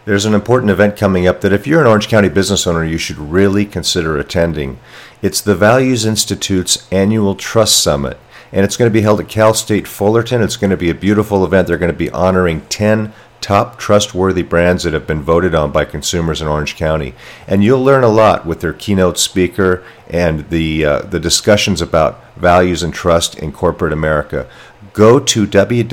there's an important event coming up that if you're an Orange County business owner, you should really consider attending. It's the Values Institute's annual Trust Summit, and it's going to be held at Cal State Fullerton. It's going to be a beautiful event. They're going to be honoring 10 top trustworthy brands that have been voted on by consumers in Orange County. And you'll learn a lot with their keynote speaker and the discussions about values and trust in corporate America. Go to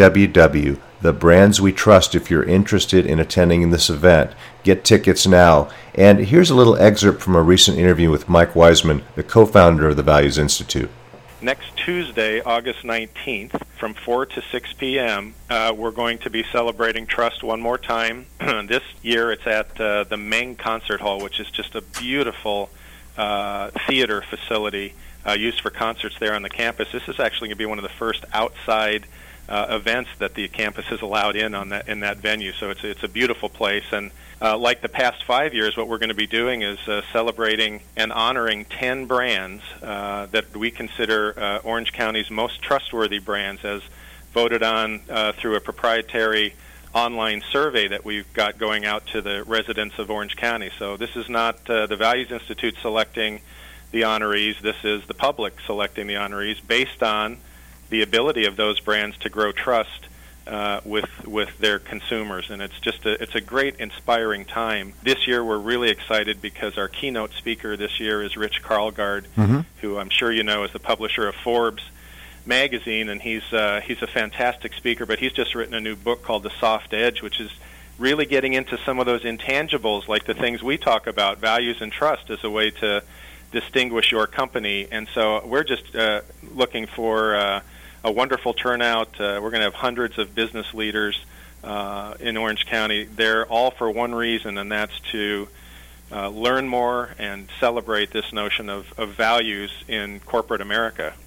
www.thebrandswetrust if you're interested in attending this event. Get tickets now. And here's a little excerpt from a recent interview with Mike Wiseman, the co-founder of the Values Institute. Next Tuesday, August 19th, from 4 to 6 p.m., we're going to be celebrating trust one more time. This year it's at the Meng Concert Hall, which is just a beautiful theater facility used for concerts there on the campus. This is actually going to be one of the first outside events that the campus has allowed in that venue. So it's a beautiful place. And like the past 5 years, what we're going to be doing is celebrating and honoring 10 brands that we consider Orange County's most trustworthy brands, as voted on through a proprietary online survey that we've got going out to the residents of Orange County. So this is not the Values Institute selecting the honorees. This is the public selecting the honorees based on the ability of those brands to grow trust with their consumers, and it's a great, inspiring time. This year we're really excited because our keynote speaker this year is Rich Karlgaard, who I'm sure you know is the publisher of Forbes magazine, and he's a fantastic speaker. But he's just written a new book called The Soft Edge, which is really getting into some of those intangibles, like the things we talk about, values and trust, as a way to distinguish your company. And so we're just looking for a wonderful turnout. We're going to have hundreds of business leaders in Orange County. They're all for one reason, and that's to learn more and celebrate this notion of values in corporate America.